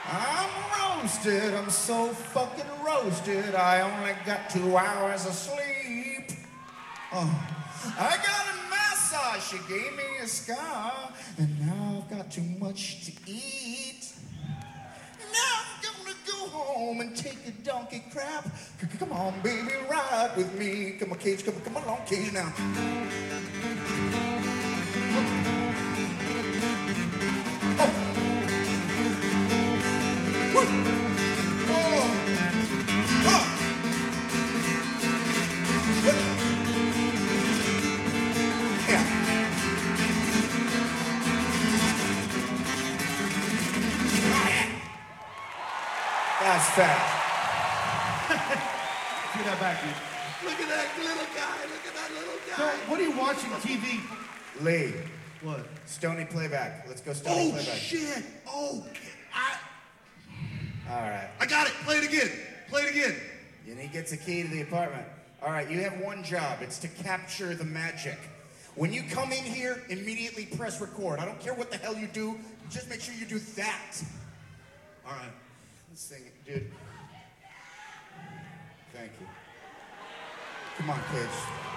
I'm roasted, I'm so fucking roasted. I only got 2 hours of sleep. Oh, I got a massage, she gave me a scar, and now I've got too much to eat. Now I'm gonna go home and take a donkey crap. Come on, baby, ride with me. Come on, Cage, come along, Cage now. That's fast. Get that back, dude. Look at that little guy. Look at that little So, guy. what are you watching TV? Lee, What? Stony playback. Let's go Stony Oh, playback. shit. Oh, All right. I got it. Play it again. Play it again. And he gets a key to the apartment. All right, you have one job. It's to capture the magic. When you come in here, immediately press record. I don't care what the hell you do. Just make sure you do that. All right. This thing, dude. Thank you. Come on, kids.